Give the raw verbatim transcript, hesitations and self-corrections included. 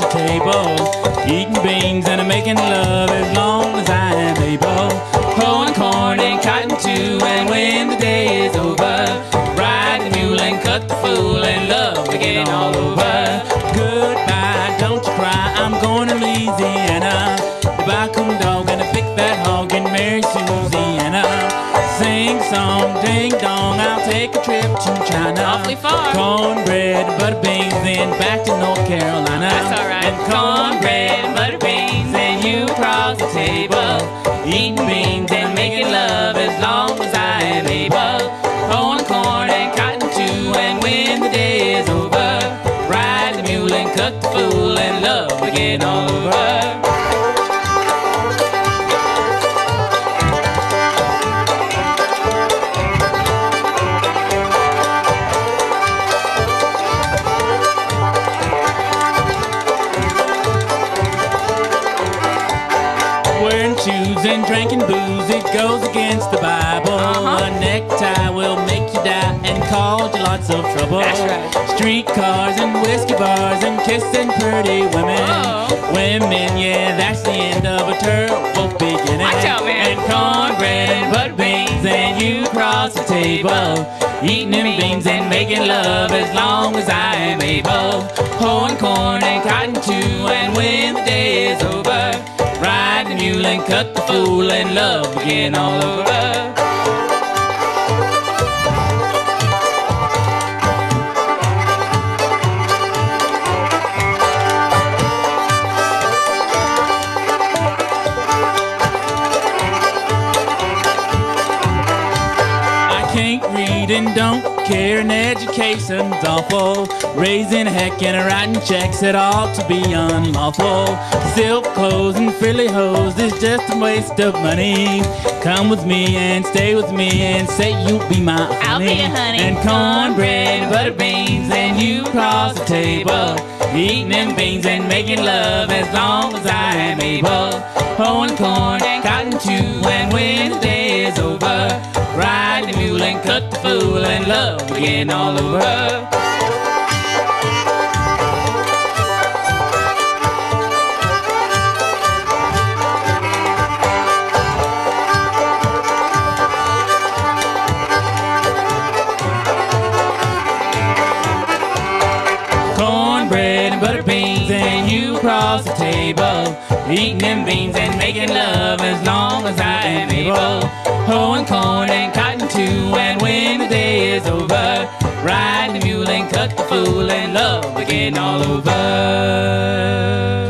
the table, eating beans and making love as long as I am able. Hoeing corn and cotton too, and when the day is over, ride the mule and cut the fool and love again all over. Goodbye, don't you cry, I'm going to Louisiana to buy a coon dog and to pick that hog and marry Susanna. Sing song, ding dong, I'll take a trip to China. Awfully far. Cornbread, butter beans, then back to North Carolina. That's alright. And cornbread, butter beans, and you across the table, eating beans and making love as long as I am able. Hoeing corn and cotton too, and when the day is over, ride the mule and cut the fool and love again all over. Wearing shoes and drinking booze, it goes against the Bible. Uh-huh. A necktie will make you die and cause you lots of trouble. That's right. Streetcars and whiskey bars and kissing pretty women. Whoa. Women, yeah, that's the end of a terrible beginning. Watch out, man. And cornbread and butter beans, and you cross the table, eating them beans and making love as long as I am able. Hoeing corn and cotton too, and when the day is over, ride the mule and cut the fool and love again all over. I can't read and don't care, and education's awful. Raising a heck and writing checks that ought to be unlawful. Silk clothes and frilly hose is just a waste of money. Come with me and stay with me and say you'll be my honey. I'll be a honey. And cornbread and butter beans, and you cross the table, eating them beans and making love as long as I am able. Hoeing corn and cotton too, and when the day is over, ride the mule and cut the fool and love again all over. Cornbread and butter beans, and you cross the table, eating them beans and making love as long as I am able. Hoeing corn and cotton too, and when the day is over, ride the mule and cut the fool and love again all over.